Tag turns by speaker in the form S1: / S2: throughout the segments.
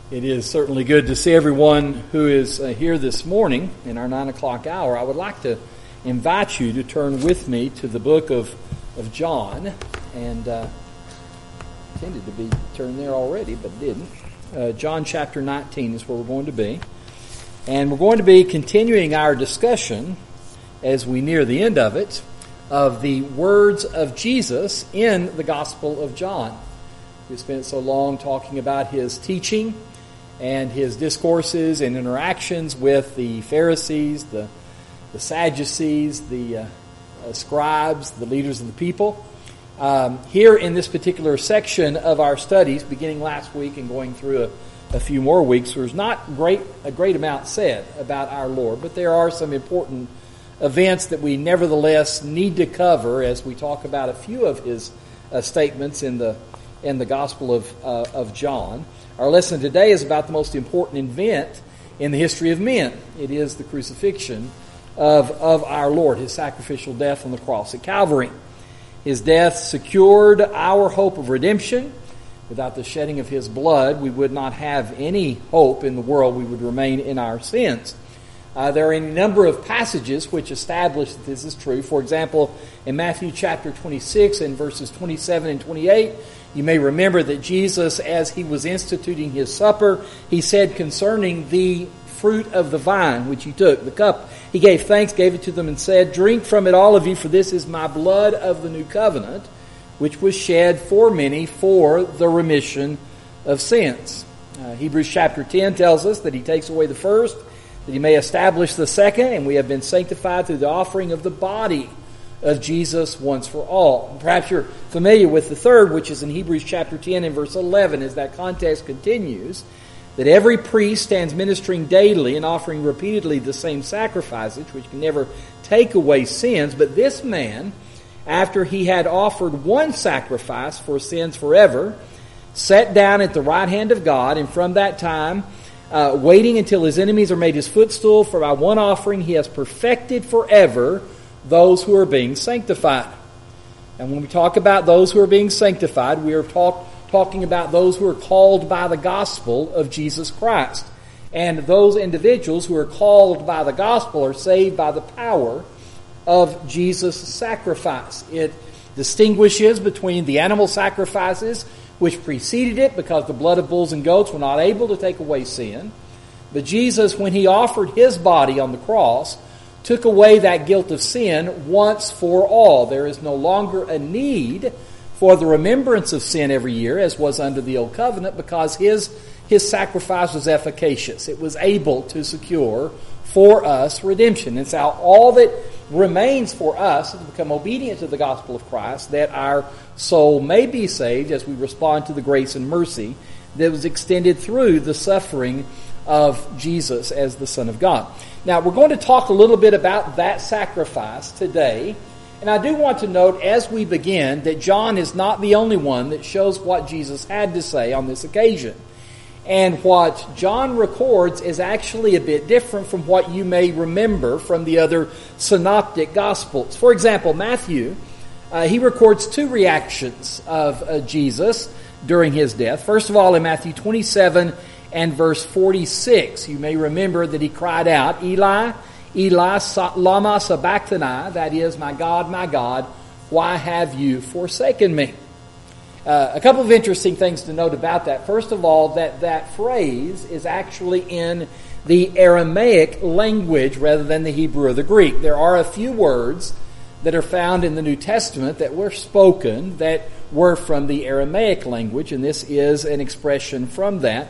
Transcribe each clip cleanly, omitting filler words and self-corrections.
S1: It is certainly good to see everyone who is here this morning in our 9 o'clock hour. I would like to invite you to turn with me to the book of John, and intended to be turned there already, but didn't. John chapter 19 is where we're going to be. And we're going to be continuing our discussion, as we near the end of it, of the words of Jesus in the Gospel of John. We spent so long talking about his teaching and his discourses and interactions with the Pharisees, the Sadducees, the scribes, the leaders of the people. Here in this particular section of our studies, beginning last week and going through a few more weeks, there's not a great amount said about our Lord, but there are some important events that we nevertheless need to cover as we talk about a few of his statements in the Gospel of John. Our lesson today is about the most important event in the history of men. It is the crucifixion of our Lord, his sacrificial death on the cross at Calvary. His death secured our hope of redemption. Without the shedding of his blood, we would not have any hope in the world. We would remain in our sins. There are a number of passages which establish that this is true. For example, in Matthew chapter 26 and verses 27 and 28, you may remember that Jesus, as he was instituting his supper, he said concerning the fruit of the vine which he took, the cup, he gave thanks, gave it to them, and said, "Drink from it, all of you, for this is my blood of the new covenant, which was shed for many for the remission of sins." Hebrews chapter 10 tells us that he takes away the first, that he may establish the second, and we have been sanctified through the offering of the body of Jesus once for all. Perhaps you're familiar with the third, which is in Hebrews chapter 10 and verse 11, as that context continues, that every priest stands ministering daily and offering repeatedly the same sacrifices, which can never take away sins. But this man, after he had offered one sacrifice for sins forever, sat down at the right hand of God, and from that time, waiting until his enemies are made his footstool, for by one offering he has perfected forever those who are being sanctified. And when we talk about those who are being sanctified, we are talking about those who are called by the gospel of Jesus Christ. And those individuals who are called by the gospel are saved by the power of Jesus' sacrifice. It distinguishes between the animal sacrifices which preceded it, because the blood of bulls and goats were not able to take away sin. But Jesus, when he offered his body on the cross, took away that guilt of sin once for all. There is no longer a need for the remembrance of sin every year, as was under the old covenant, because his sacrifice was efficacious. It was able to secure for us redemption. It's all that remains for us to become obedient to the gospel of Christ, that our soul may be saved as we respond to the grace and mercy that was extended through the suffering of Jesus as the Son of God. Now, we're going to talk a little bit about that sacrifice today. And I do want to note as we begin that John is not the only one that shows what Jesus had to say on this occasion. And what John records is actually a bit different from what you may remember from the other synoptic gospels. For example, Matthew, he records two reactions of Jesus during his death. First of all, in Matthew 27 and verse 46, you may remember that he cried out, "Eli, Eli, lama sabachthani," that is, my God, why have you forsaken me?" A couple of interesting things to note about that. First of all, that phrase is actually in the Aramaic language rather than the Hebrew or the Greek. There are a few words that are found in the New Testament that were spoken that were from the Aramaic language, and this is an expression from that.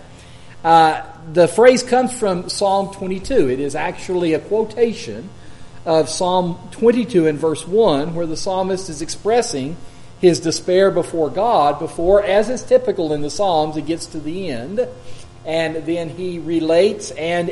S1: The phrase comes from Psalm 22. It is actually a quotation of Psalm 22 in verse 1, where the psalmist is expressing his despair before God before, as is typical in the Psalms, it gets to the end, and then he relates and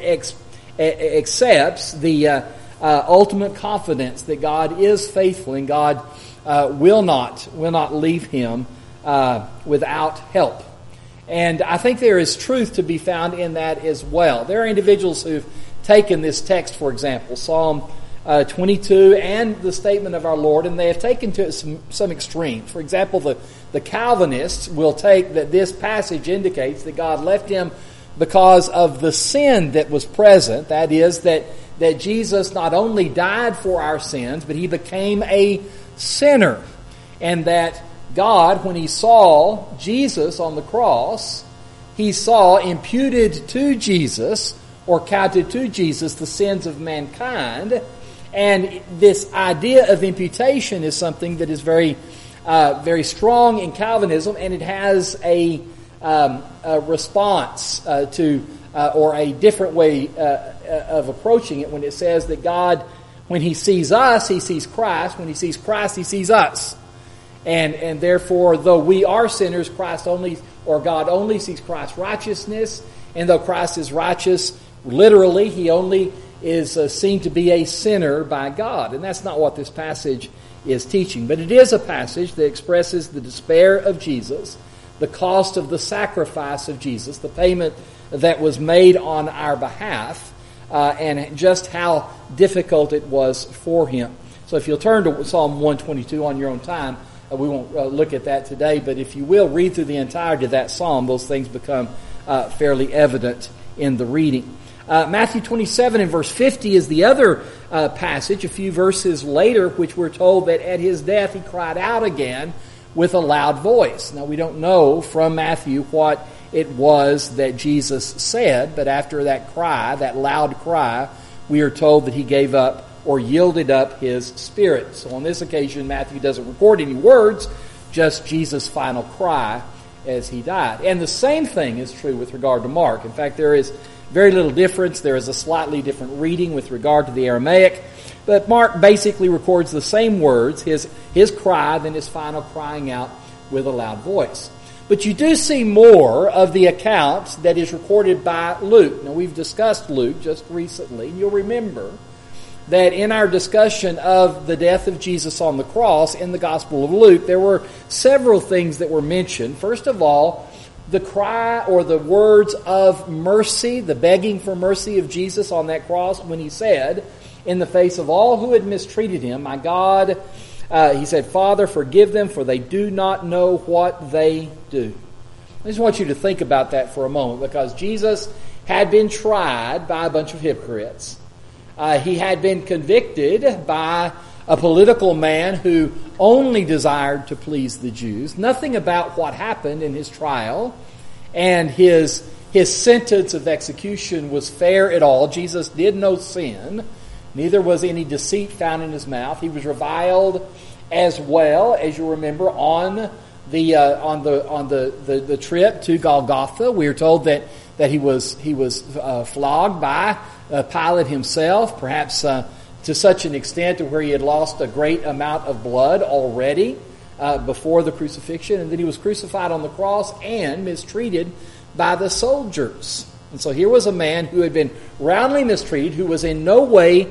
S1: accepts the ultimate confidence that God is faithful and God will not leave him without help. And I think there is truth to be found in that as well. There are individuals who've taken this text, for example, Psalm 22 and the statement of our Lord, and they have taken to some extremes. For example, the Calvinists will take that this passage indicates that God left him because of the sin that was present. That is, that Jesus not only died for our sins, but he became a sinner. And that God, when he saw Jesus on the cross, he saw imputed to Jesus, or counted to Jesus, the sins of mankind. And this idea of imputation is something that is very strong in Calvinism, and it has a response to or a different way of approaching it when it says that God, when he sees us, he sees Christ. When he sees Christ, he sees us. And therefore, though we are sinners, Christ only, or God only sees Christ's righteousness. And though Christ is righteous, literally, he only is seen to be a sinner by God. And that's not what this passage is teaching. But it is a passage that expresses the despair of Jesus, the cost of the sacrifice of Jesus, the payment that was made on our behalf, and just how difficult it was for him. So if you'll turn to Psalm 122 on your own time, we won't look at that today, but if you will read through the entirety of that psalm, those things become fairly evident in the reading. Matthew 27 and verse 50 is the other passage, a few verses later, which we're told that at his death he cried out again with a loud voice. Now, we don't know from Matthew what it was that Jesus said, but after that cry, that loud cry, we are told that he gave up or yielded up his spirit. So on this occasion, Matthew doesn't record any words, just Jesus' final cry as he died. And the same thing is true with regard to Mark. In fact, there is very little difference. There is a slightly different reading with regard to the Aramaic. But Mark basically records the same words, his cry, then his final crying out with a loud voice. But you do see more of the account that is recorded by Luke. Now, we've discussed Luke just recently. You'll remember that in our discussion of the death of Jesus on the cross in the Gospel of Luke, there were several things that were mentioned. First of all, the cry or the words of mercy, the begging for mercy of Jesus on that cross when he said, in the face of all who had mistreated him, my God, he said, Father, forgive them, for they do not know what they do. I just want you to think about that for a moment, because Jesus had been tried by a bunch of hypocrites. He had been convicted by a political man who only desired to please the Jews. Nothing about what happened in his trial and his sentence of execution was fair at all. Jesus did no sin. Neither was any deceit found in his mouth. He was reviled as well, as you remember, on the trip to Golgotha. We are told that he was flogged by Pilate himself, perhaps to such an extent to where he had lost a great amount of blood already before the crucifixion, and then he was crucified on the cross and mistreated by the soldiers. And so here was a man who had been roundly mistreated, who was in no way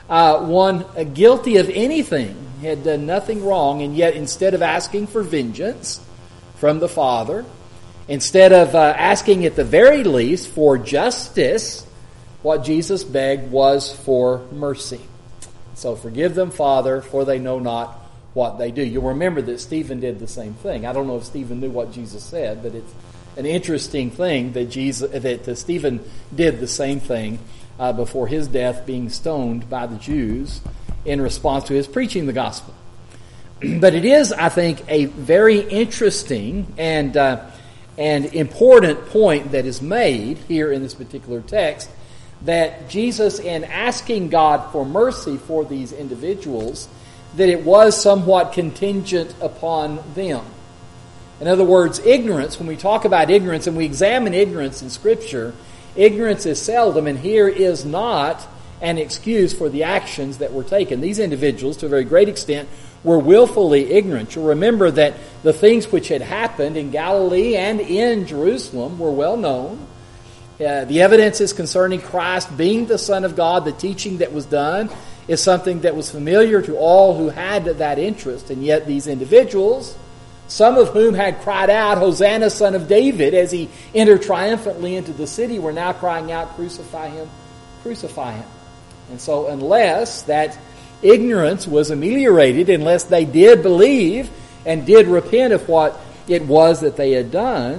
S1: guilty of anything, had done nothing wrong, and yet instead of asking for vengeance from the Father, instead of asking at the very least for justice, what Jesus begged was for mercy. So forgive them, Father, for they know not what they do. You'll remember that Stephen did the same thing. I don't know if Stephen knew what Jesus said, but it's an interesting thing that Stephen did the same thing before his death, being stoned by the Jews in response to his preaching the gospel. But it is, I think, a very interesting and important point that is made here in this particular text, that Jesus, in asking God for mercy for these individuals, that it was somewhat contingent upon them. In other words, ignorance, when we talk about ignorance and we examine ignorance in Scripture, ignorance is seldom, and here is not an excuse for the actions that were taken. These individuals, to a very great extent, were willfully ignorant. You'll remember that the things which had happened in Galilee and in Jerusalem were well known. The evidences concerning Christ being the Son of God, the teaching that was done, is something that was familiar to all who had that interest. And yet these individuals, some of whom had cried out, Hosanna, Son of David, as he entered triumphantly into the city, were now crying out, crucify him, crucify him. And so unless that ignorance was ameliorated, unless they did believe and did repent of what it was that they had done,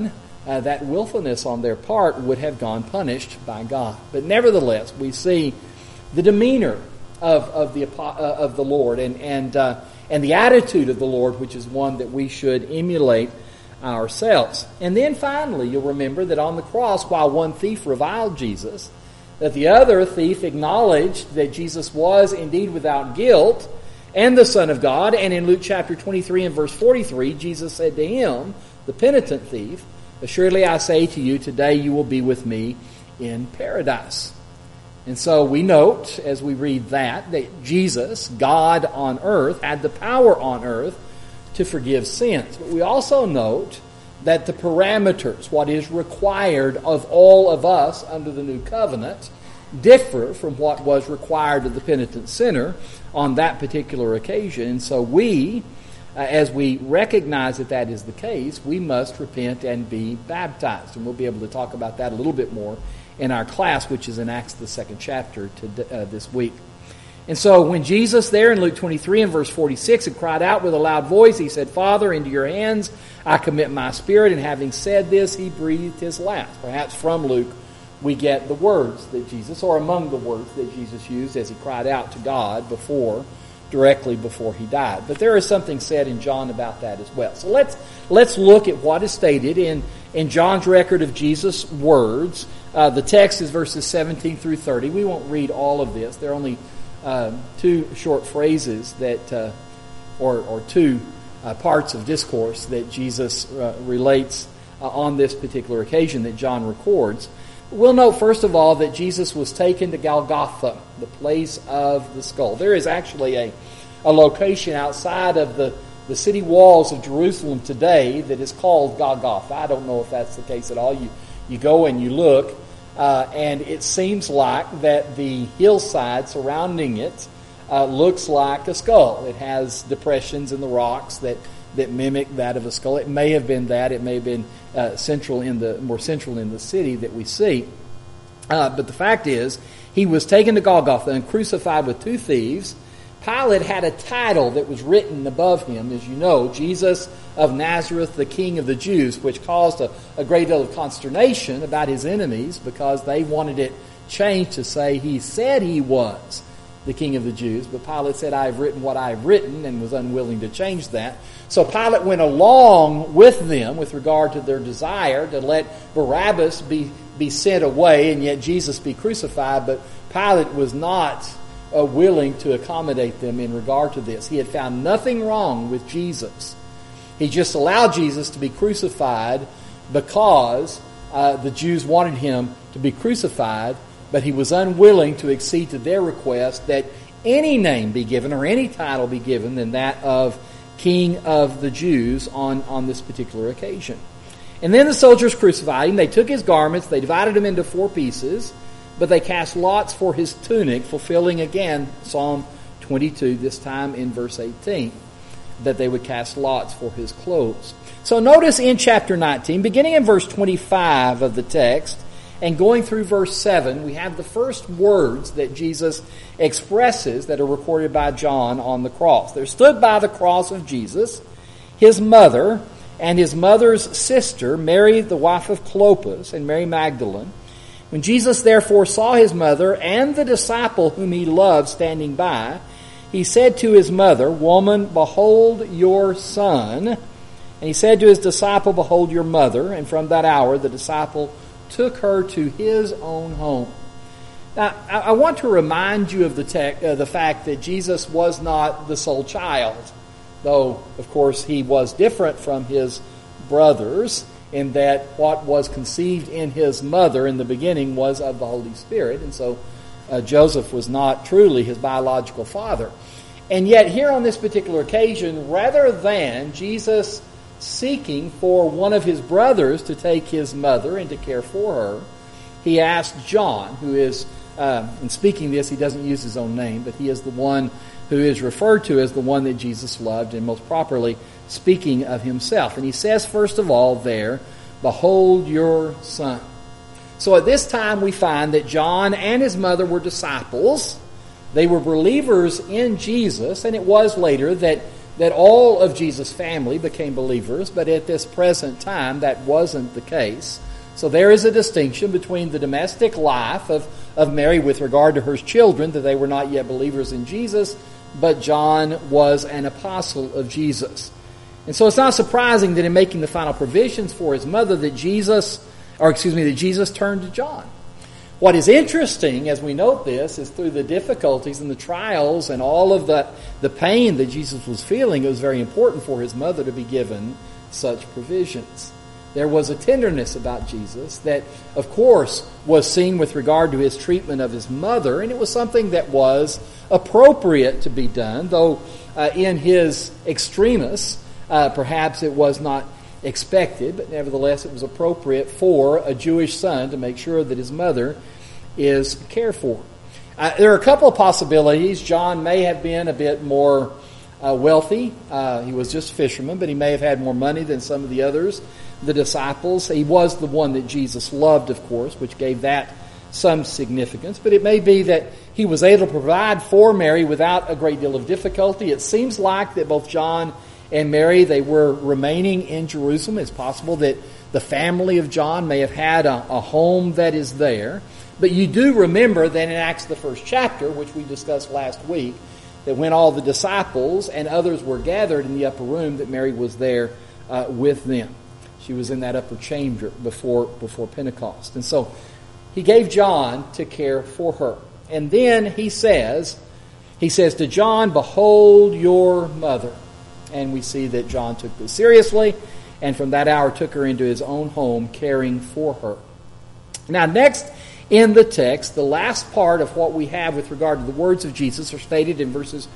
S1: that willfulness on their part would have gone punished by God. But nevertheless, we see the demeanor of the Lord and the attitude of the Lord, which is one that we should emulate ourselves. And then finally, you'll remember that on the cross, while one thief reviled Jesus, that the other thief acknowledged that Jesus was indeed without guilt and the Son of God. And in Luke chapter 23 and verse 43, Jesus said to him, the penitent thief, "Assuredly I say to you, today you will be with me in paradise." And so we note, as we read that Jesus, God on earth, had the power on earth to forgive sins. But we also note that the parameters, what is required of all of us under the new covenant, differ from what was required of the penitent sinner on that particular occasion. And so we, as we recognize that that is the case, we must repent and be baptized. And we'll be able to talk about that a little bit more in our class, which is in Acts, the 2nd chapter, this week. And so when Jesus there in Luke 23 and verse 46 had cried out with a loud voice, he said, "Father, into your hands I commit my spirit." And having said this, he breathed his last. Perhaps from Luke we get the words that Jesus, or among the words that Jesus used as he cried out to God directly before he died. But there is something said in John about that as well. So let's look at what is stated in John's record of Jesus' words. The text is verses 17 through 30. We won't read all of this. There are only two short phrases that, or two parts of discourse that Jesus relates on this particular occasion that John records. We'll note first of all that Jesus was taken to Golgotha, the place of the skull. There is actually a location outside of the city walls of Jerusalem today that is called Golgotha. I don't know if that's the case at all. You go and you look, and it seems like that the hillside surrounding it looks like a skull. It has depressions in the rocks that mimic that of a skull. It may have been that. It may have been more central in the city that we see. But the fact is, he was taken to Golgotha and crucified with two thieves. Pilate had a title that was written above him, as you know, Jesus of Nazareth, the King of the Jews, which caused a great deal of consternation about his enemies because they wanted it changed to say he said he was the King of the Jews. But Pilate said, "I have written what I have written," and was unwilling to change that. So Pilate went along with them with regard to their desire to let Barabbas be sent away and yet Jesus be crucified. But Pilate was not willing to accommodate them in regard to this. He had found nothing wrong with Jesus. He just allowed Jesus to be crucified because the Jews wanted him to be crucified, but he was unwilling to accede to their request that any name be given or any title be given than that of King of the Jews on this particular occasion. And then the soldiers crucified him. They took his garments, they divided him into 4 pieces, but they cast lots for his tunic, fulfilling again Psalm 22, this time in verse 18, that they would cast lots for his clothes. So notice in chapter 19, beginning in verse 25 of the text, and going through verse 7, we have the first words that Jesus expresses that are recorded by John on the cross. There stood by the cross of Jesus his mother and his mother's sister, Mary the wife of Clopas, and Mary Magdalene. When Jesus therefore saw his mother and the disciple whom he loved standing by, he said to his mother, "Woman, behold your son." And he said to his disciple, "Behold your mother." And from that hour the disciple took her to his own home. Now, I want to remind you of the fact that Jesus was not the sole child, though, of course, he was different from his brothers in that what was conceived in his mother in the beginning was of the Holy Spirit, and so Joseph was not truly his biological father. And yet here on this particular occasion, rather than Jesus seeking for one of his brothers to take his mother and to care for her, he asked John, who is, in speaking this, he doesn't use his own name, but he is the one who is referred to as the one that Jesus loved, and most properly speaking of himself. And he says, first of all there, "Behold your son." So at this time we find that John and his mother were disciples. They were believers in Jesus, and it was later that that all of Jesus' family became believers, but at this present time that wasn't the case. So there is a distinction between the domestic life of Mary with regard to her children, that they were not yet believers in Jesus, but John was an apostle of Jesus. And so it's not surprising that in making the final provisions for his mother that Jesus turned to John. What is interesting as we note this is through the difficulties and the trials and all of the pain that Jesus was feeling, it was very important for his mother to be given such provisions. There was a tenderness about Jesus that, of course, was seen with regard to his treatment of his mother, and it was something that was appropriate to be done, though in his extremis, perhaps it was not expected, but nevertheless it was appropriate for a Jewish son to make sure that his mother is cared for. There are a couple of possibilities. John may have been a bit more wealthy. He was just a fisherman, but he may have had more money than some of the others, the disciples. He was the one that Jesus loved, of course, which gave that some significance. But it may be that he was able to provide for Mary without a great deal of difficulty. It seems like that both John and Mary, they were remaining in Jerusalem. It's possible that the family of John may have had a home that is there. But you do remember that in Acts the 1st chapter, which we discussed last week, that when all the disciples and others were gathered in the upper room, that Mary was there with them. She was in that upper chamber before Pentecost. And so he gave John to care for her. And then he says to John, "Behold your mother." And we see that John took this seriously, and from that hour took her into his own home, caring for her. Now, next in the text, the last part of what we have with regard to the words of Jesus are stated in verses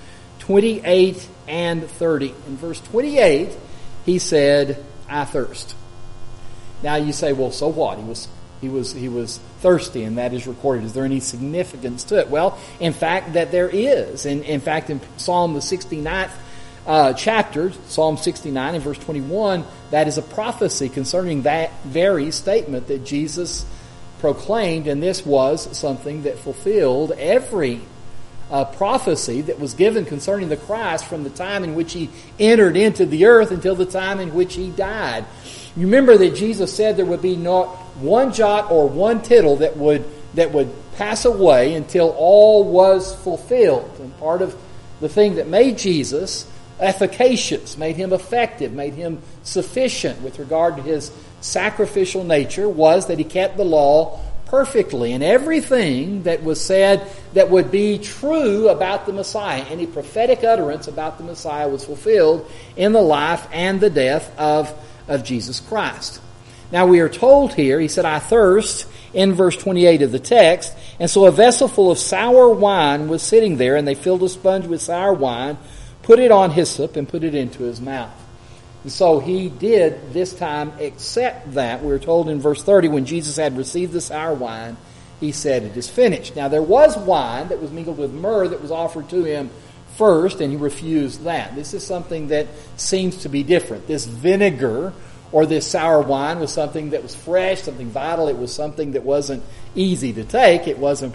S1: 28 and 30. In verse 28, he said, "I thirst." Now you say, well, so what? He was thirsty, and that is recorded. Is there any significance to it? Well, in fact, that there is. And in fact, in Psalm the 69th chapter, Psalm 69 and verse 21, that is a prophecy concerning that very statement that Jesus proclaimed, and this was something that fulfilled every prophecy that was given concerning the Christ from the time in which he entered into the earth until the time in which he died. You remember that Jesus said there would be not one jot or one tittle that would pass away until all was fulfilled. And part of the thing that made Jesus efficacious, made him effective, made him sufficient with regard to his sacrificial nature was that he kept the law perfectly. And everything that was said that would be true about the Messiah, any prophetic utterance about the Messiah, was fulfilled in the life and the death of Jesus Christ. Now we are told here, he said, "I thirst," in verse 28 of the text. And so a vessel full of sour wine was sitting there, and they filled a sponge with sour wine, put it on hyssop, and put it into his mouth. And so he did this time accept that. We're told in verse 30, when Jesus had received the sour wine, he said, "It is finished." Now there was wine that was mingled with myrrh that was offered to him first, and he refused that. This is something that seems to be different. This vinegar or this sour wine was something that was fresh, something vital. It was something that wasn't easy to take. It wasn't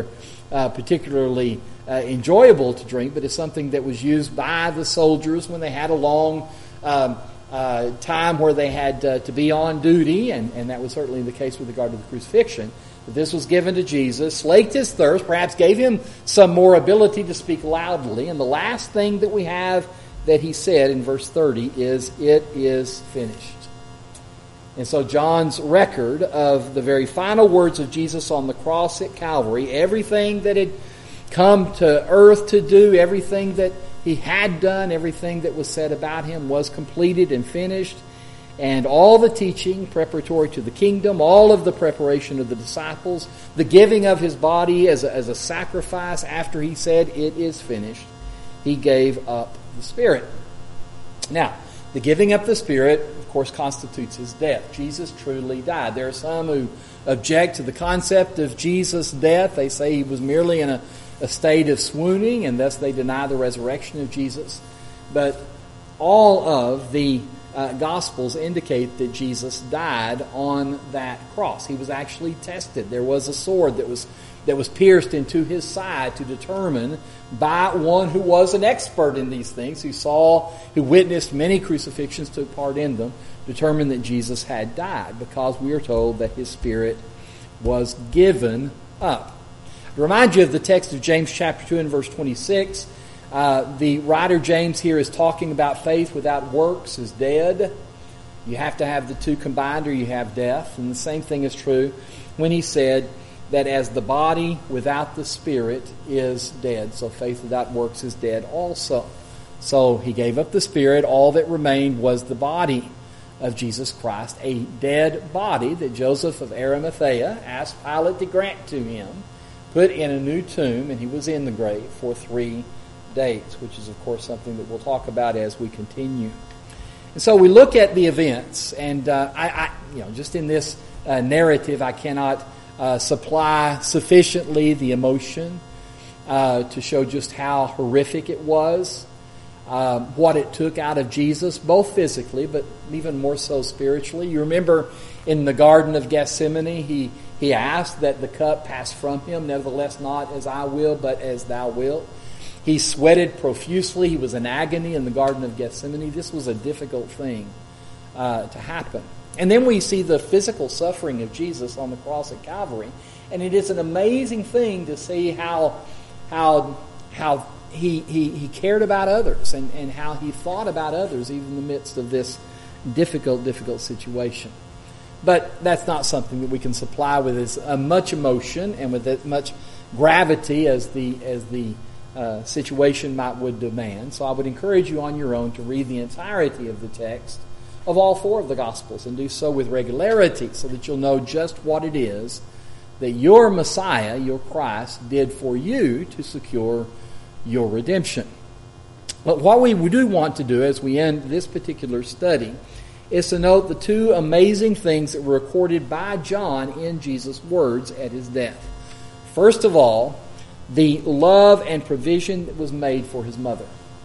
S1: particularly enjoyable to drink, but it's something that was used by the soldiers when they had a long time where they had to be on duty, and that was certainly the case with regard to the crucifixion. But this was given to Jesus, slaked his thirst, perhaps gave him some more ability to speak loudly. And the last thing that we have that he said in verse 30 is, "It is finished." And so John's record of the very final words of Jesus on the cross at Calvary, everything that had come to earth to do, everything that he had done, everything that was said about him was completed and finished. And all the teaching preparatory to the kingdom, all of the preparation of the disciples, the giving of his body as a sacrifice after he said, "It is finished," he gave up the Spirit. Now, the giving up the Spirit, of course, constitutes his death. Jesus truly died. There are some who object to the concept of Jesus' death. They say he was merely in a state of swooning, and thus they deny the resurrection of Jesus. But all of the Gospels indicate that Jesus died on that cross. He was actually tested. There was a sword that was pierced into his side to determine by one who was an expert in these things, who witnessed many crucifixions, took part in them, determined that Jesus had died, because we are told that his spirit was given up. To remind you of the text of James chapter 2 and verse 26, the writer James here is talking about faith without works is dead. You have to have the two combined or you have death. And the same thing is true when he said that as the body without the spirit is dead, so faith without works is dead also. So he gave up the spirit. All that remained was the body of Jesus Christ, a dead body that Joseph of Arimathea asked Pilate to grant to him, put in a new tomb, and he was in the grave for 3 days, which is, of course, something that we'll talk about as we continue. And so we look at the events, and just in this narrative, I cannot supply sufficiently the emotion to show just how horrific it was, what it took out of Jesus, both physically, but even more so spiritually. You remember in the Garden of Gethsemane, he asked that the cup pass from him, nevertheless not as I will, but as thou wilt. He sweated profusely. He was in agony in the Garden of Gethsemane. This was a difficult thing to happen. And then we see the physical suffering of Jesus on the cross at Calvary. And it is an amazing thing to see how he cared about others and how he thought about others even in the midst of this difficult situation. But that's not something that we can supply with as much emotion and with as much gravity as the situation would demand. So I would encourage you on your own to read the entirety of the text of all 4 of the Gospels and do so with regularity so that you'll know just what it is that your Messiah, your Christ, did for you to secure your redemption. But what we do want to do as we end this particular study is to note the 2 amazing things that were recorded by John in Jesus' words at his death. First of all, the love and provision that was made for his mother.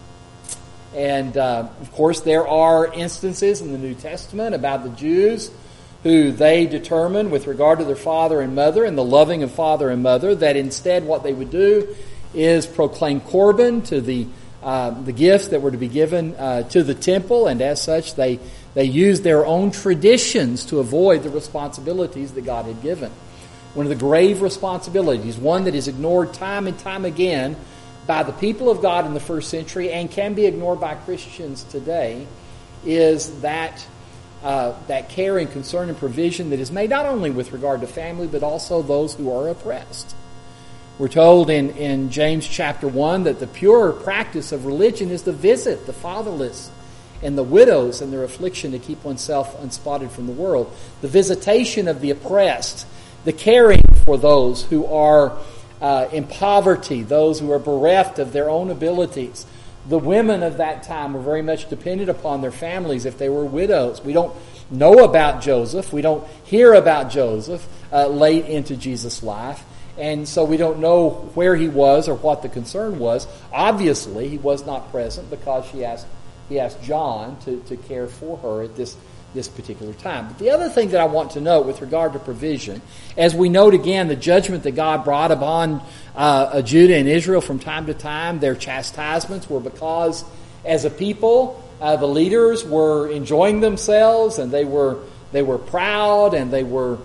S1: And, of course, there are instances in the New Testament about the Jews who they determined with regard to their father and mother and the loving of father and mother that instead what they would do is proclaim Corban to the gifts that were to be given to the temple, and as such they used their own traditions to avoid the responsibilities that God had given. One of the grave responsibilities, one that is ignored time and time again by the people of God in the first century and can be ignored by Christians today, is that care and concern and provision that is made not only with regard to family but also those who are oppressed. We're told in James chapter 1 that the pure practice of religion is to visit the fatherless and the widows in their affliction to keep oneself unspotted from the world. The visitation of the oppressed, the caring for those who are in poverty, those who are bereft of their own abilities. The women of that time were very much dependent upon their families if they were widows. We don't know about Joseph. We don't hear about Joseph late into Jesus' life. And so we don't know where he was or what the concern was. Obviously, he was not present because he asked John to care for her at this particular time. But the other thing that I want to note with regard to provision, as we note again the judgment that God brought upon Judah and Israel from time to time, their chastisements were because as a people, the leaders were enjoying themselves and they were proud and they were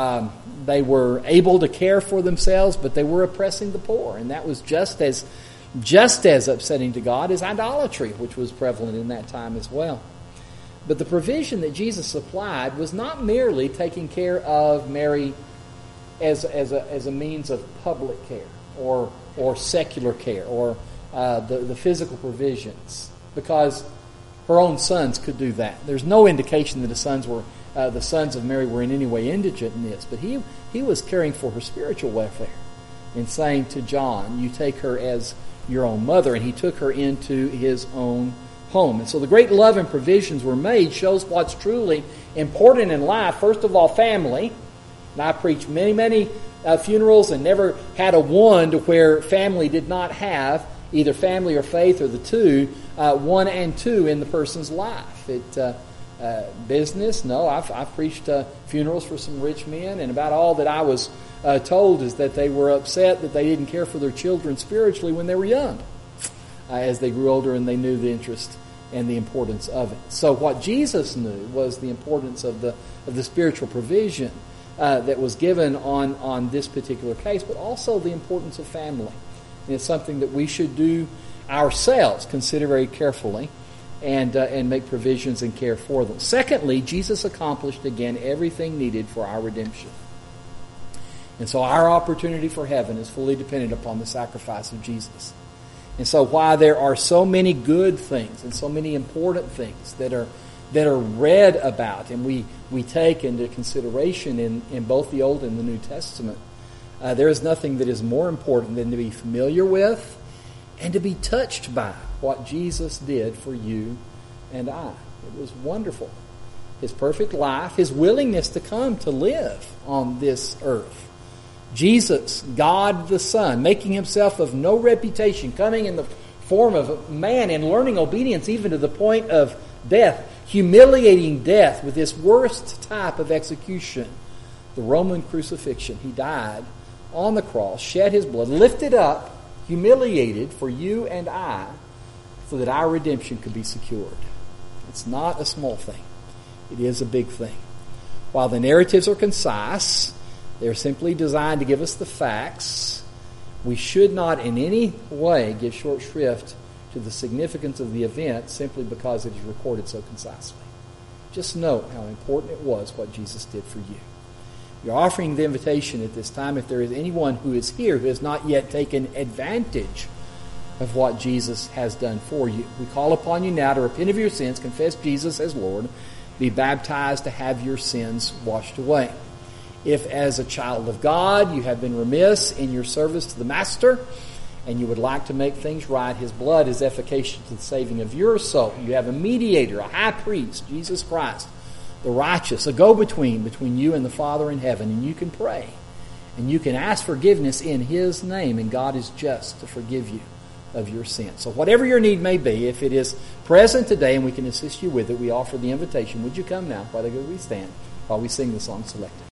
S1: able to care for themselves, but they were oppressing the poor. And that was just as upsetting to God as idolatry, which was prevalent in that time as well. But the provision that Jesus supplied was not merely taking care of Mary as a means of public care or secular care or the physical provisions, because her own sons could do that. There's no indication that the sons of Mary were in any way indigent in this, but he was caring for her spiritual welfare in saying to John, "You take her as your own mother," and he took her into his own home. And so the great love and provisions were made shows what's truly important in life. First of all, family. And I preached many funerals and never had a one to where family did not have either family or faith or the two, 1 and 2 in the person's life. business. No, I've preached funerals for some rich men, and about all that I was told is that they were upset that they didn't care for their children spiritually when they were young. As they grew older and they knew the interest and the importance of it. So what Jesus knew was the importance of the spiritual provision that was given on this particular case, but also the importance of family. And it's something that we should do ourselves, consider very carefully, and make provisions and care for them. Secondly, Jesus accomplished again everything needed for our redemption. And so our opportunity for heaven is fully dependent upon the sacrifice of Jesus. And so while there are so many good things and so many important things that are read about and we take into consideration in both the Old and the New Testament, there is nothing that is more important than to be familiar with and to be touched by what Jesus did for you and I. It was wonderful. His perfect life, His willingness to come to live on this earth. Jesus, God the Son, making Himself of no reputation, coming in the form of man and learning obedience even to the point of death, humiliating death with this worst type of execution, the Roman crucifixion. He died on the cross, shed His blood, lifted up, humiliated for you and I, so that our redemption could be secured. It's not a small thing. It is a big thing. While the narratives are concise, they're simply designed to give us the facts. We should not in any way give short shrift to the significance of the event simply because it is recorded so concisely. Just note how important it was what Jesus did for you. You're offering the invitation at this time if there is anyone who is here who has not yet taken advantage of what Jesus has done for you. We call upon you now to repent of your sins, confess Jesus as Lord, be baptized to have your sins washed away. If as a child of God you have been remiss in your service to the Master and you would like to make things right, His blood is efficacious to the saving of your soul. You have a mediator, a high priest, Jesus Christ, the righteous, a go-between between you and the Father in heaven, and you can pray and you can ask forgiveness in His name, and God is just to forgive you of your sins. So whatever your need may be, if it is present today and we can assist you with it, we offer the invitation. Would you come now, Father, we stand while we sing the song selected.